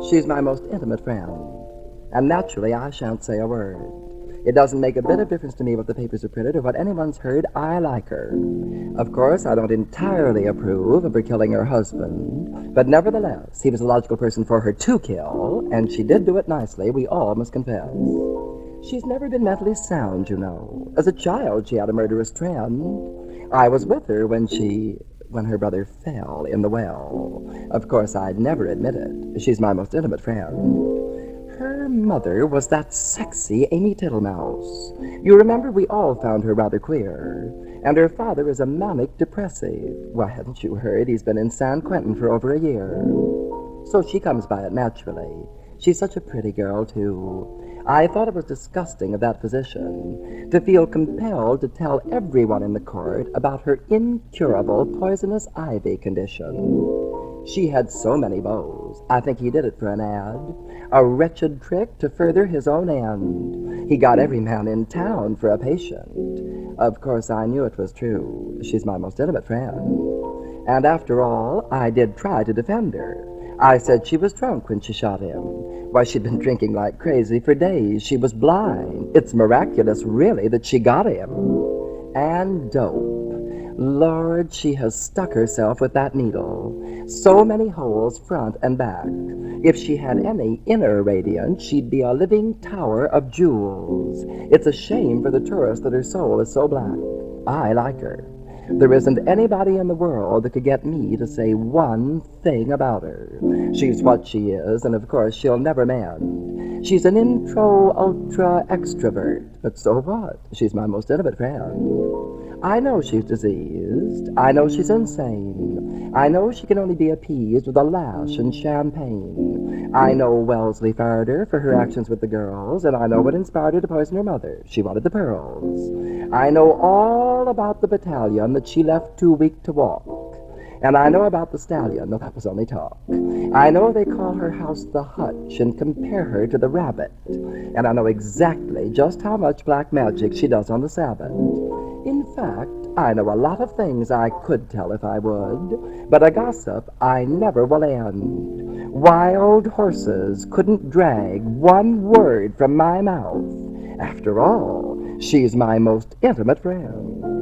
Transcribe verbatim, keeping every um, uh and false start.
She's my most intimate friend, and naturally I shan't say a word. It doesn't make a bit of difference to me what the papers are printed or what anyone's heard. I like her. Of course, I don't entirely approve of her killing her husband, but nevertheless, he was a logical person for her to kill, and she did do it nicely, we all must confess. She's never been mentally sound, you know. As a child, she had a murderous trend. I was with her when she... when her brother fell in the well. Of course, I'd never admit it. She's my most intimate friend. Her mother was that sexy Amy Tittlemouse. You remember we all found her rather queer. And her father is a manic depressive. Why, hadn't you heard? He's been in San Quentin for over a year. So she comes by it naturally. She's such a pretty girl, too. I thought it was disgusting of that physician to feel compelled to tell everyone in the court about her incurable poisonous ivy condition. She had so many beaux. I think he did it for an ad. A wretched trick to further his own end. He got every man in town for a patient. Of course, I knew it was true. She's my most intimate friend. And after all, I did try to defend her. I said she was drunk when she shot him. Why, she'd been drinking like crazy for days. She was blind. It's miraculous, really, that she got him. And dope. Lord, she has stuck herself with that needle. So many holes front and back. If she had any inner radiance, she'd be a living tower of jewels. It's a shame for the tourist that her soul is so black. I like her. There isn't anybody in the world that could get me to say one thing about her. She's what she is, and of course she'll never mend. She's an intro-ultra-extrovert, but so what? She's my most intimate friend. I know she's diseased. I know she's insane. I know she can only be appeased with a lash and champagne. I know Wellesley fired her for her actions with the girls, and I know what inspired her to poison her mother. She wanted the pearls. I know all about the battalion that she left too weak to walk. And I know about the stallion, though that was only talk. I know they call her house the Hutch and compare her to the rabbit. And I know exactly just how much black magic she does on the Sabbath. In fact, I know a lot of things I could tell if I would, but a gossip I never will end. Wild horses couldn't drag one word from my mouth. After all, she's my most intimate friend.